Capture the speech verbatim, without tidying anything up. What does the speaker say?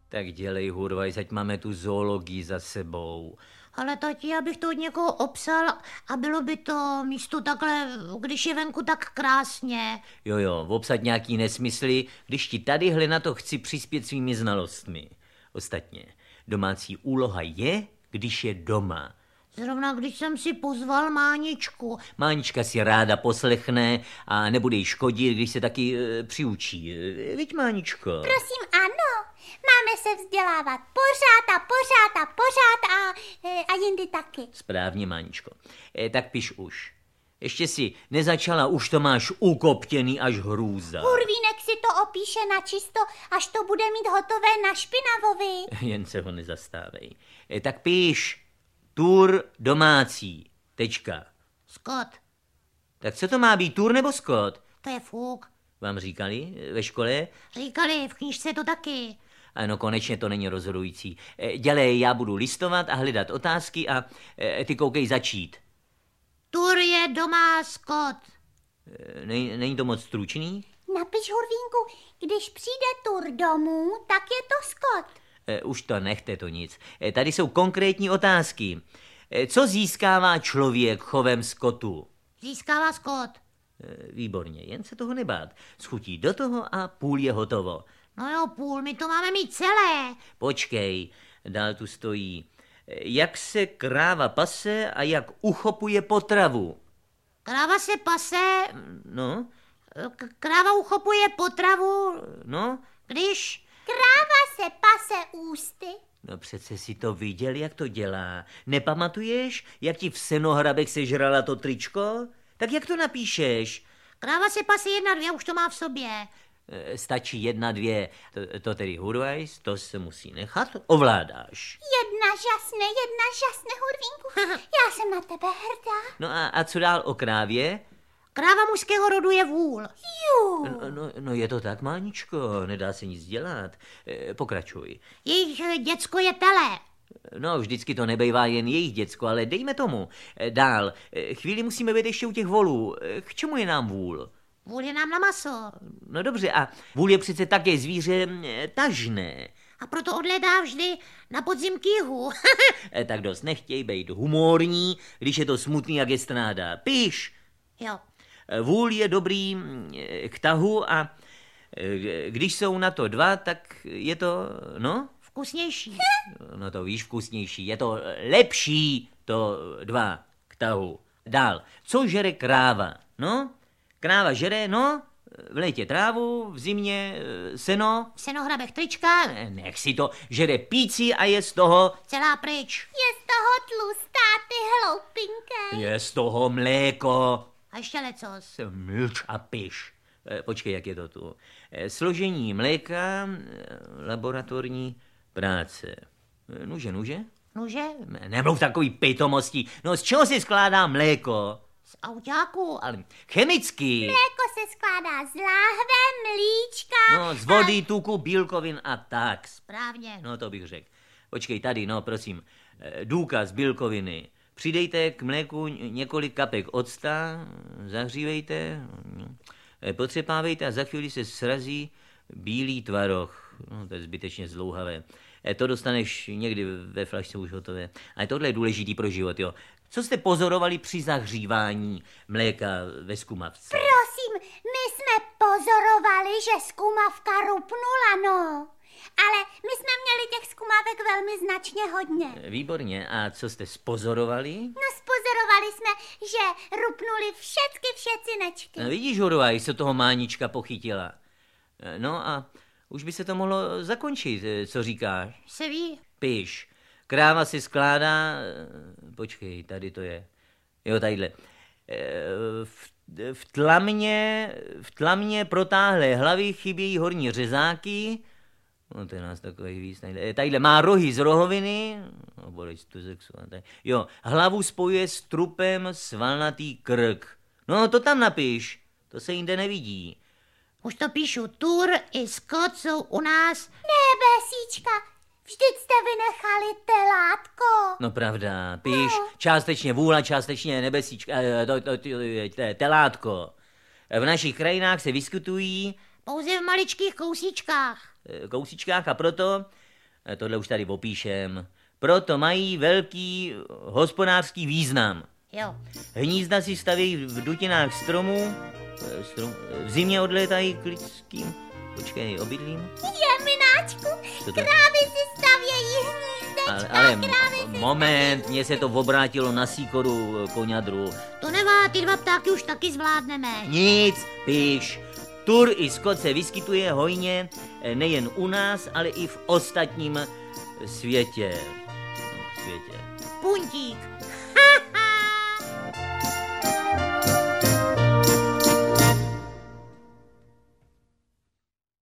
Tak dělej, Hurvaj, ať máme tu zoologii za sebou. Ale tati, abych to od někoho obsal a bylo by to místo takhle, když je venku tak krásně. Jo, jo, obsat nějaký nesmysly, když ti tadyhle na to chci přispět svými znalostmi. Ostatně, domácí úloha je, když je doma. Zrovna když jsem si pozval Máničku. Mánička si ráda poslechne a nebude jí škodit, když se taky e, přiučí. E, viď, Máničko? Prosím, ano. Máme se vzdělávat pořád a pořád a pořád a, e, a jindy taky. Správně, Máničko. E, tak piš už. Ještě si nezačala, už to máš ukoptěný až hrůza. Hurvínek si to opíše na čisto, až to bude mít hotové na špinavovi. Jen se ho nezastávej. E, tak píš. Tur domácí. Tečka. Skot. Tak co to má být, tur nebo skot? To je fuk. Vám říkali ve škole? Říkali, v knížce to taky. Ano, konečně to není rozhodující. Dělej, já budu listovat a hledat otázky a ty koukej začít. Tur je doma skot. Nej, není to moc stručný? Napiš, Hurvínku, když přijde tur domů, tak je to skot. Už to nechte to nic. Tady jsou konkrétní otázky. Co získává člověk chovem skotu? Získává skot. Výborně, jen se toho nebát. Schutí do toho a půl je hotovo. No jo, půl, my to máme mít celé. Počkej, dál tu stojí. Jak se kráva pase a jak uchopuje potravu? Kráva se pase... No? K- kráva uchopuje potravu... No? Když... Kráva se pase ústy. No přece si to viděl, jak to dělá. Nepamatuješ, jak ti v Senohrabech sežrala to tričko? Tak jak to napíšeš? Kráva se pase jedna, dvě, už to má v sobě. E, stačí jedna, dvě. To, to tedy, Hurvajs, to se musí nechat, ovládáš. Jedna žasne, jedna žasne, Hurvínku. Já jsem na tebe hrdá. No a, a co dál o krávě? Kráva mužského rodu je vůl. Jú. No, no, no je to tak, Máničko, nedá se nic dělat. E, pokračuj. Jejich děcko je tele. No, vždycky to nebejvá jen jejich děcko, ale dejme tomu. E, dál. E, chvíli musíme být ještě u těch volů. E, k čemu je nám vůl? Vůl je nám na maso. No dobře, a vůl je přece také zvíře e, tažné. A proto odhledá vždy na podzim kýhu. e, tak dost nechtěj být humorní, když je to smutný jak je stráda. Píš. Jo. Vůl je dobrý k tahu a když jsou na to dva, tak je to, no? Vkusnější. No to víš, vkusnější. Je to lepší to dva k tahu. Dál. Co žere kráva? No? Kráva žere, no? V létě trávu, v zimě seno. V Senohrabech trička. Nech si to, žere píci a je z toho... Celá pryč. Je z toho tlustá, ty hloupinké. Je z toho mléko. A ještě lecos. Mlč a piš. Počkej, jak je to tu. Složení mléka, laboratorní práce. Nuže, nuže? Nuže? Nemluv takový pitomostí. No z čeho se skládá mléko? Z autáku. Ale chemicky. Mléko se skládá z láhve, mlíčka. No z vody, tuku, bílkovin a tak. Správně. No to bych řekl. Počkej, tady, no prosím. Důkaz bílkoviny. Přidejte k mléku několik kapek octa, zahřívejte, potřepávejte a za chvíli se srazí bílý tvaroh. No, to je zbytečně zdlouhavé. To dostaneš někdy ve flašce už hotové. Ale tohle je důležitý pro život, jo. Co jste pozorovali při zahřívání mléka ve zkumavce? Prosím, my jsme pozorovali, že zkumavka rupnula, no. Ale my jsme měli těch zkumavek velmi značně hodně. Výborně. A co jste spozorovali? No spozorovali jsme, že rupnuli všechny všetcinečky. No, vidíš, Hurvaj, se toho Mánička pochytila. No a už by se to mohlo zakončit, co říkáš? Se ví. Píš. Kráva si skládá... Počkej, tady to je. Jo, tadyhle. V, v tlamě, v tlamě protáhlé hlavy chybějí horní řezáky. No to je nás takový víc. Tadyhle má rohy z rohoviny. No, bolest to sexu. Jo, hlavu spojuje s trupem svalnatý krk. No to tam napiš. To se jinde nevidí. Už to píšu. Tur i skot jsou u nás. Ne, Besíčka, vždyť jste vynechali telátko. No pravda, píš. No. Částečně vůla, částečně nebesíčka, to, to, to, to, telátko. V našich krajinách se vyskytují... Pouze v maličkých kousíčkách. Kousíčkách a proto tohle už tady opíšem. Proto mají velký hospodářský význam. Jo. Hnízda si staví v dutinách stromů, strom, v zimě odlétají k lidským, počkej, obydlím. Je, mináčku, krávy si stavějí hnízdečka, Ale, ale krávy si moment, mně se to obrátilo na síkoru koňadru. To nevá, ty dva ptáky už taky zvládneme. Nic, píš. Tur i skot se vyskytuje hojně nejen u nás, ale i v ostatním světě. No, světě. Puntík,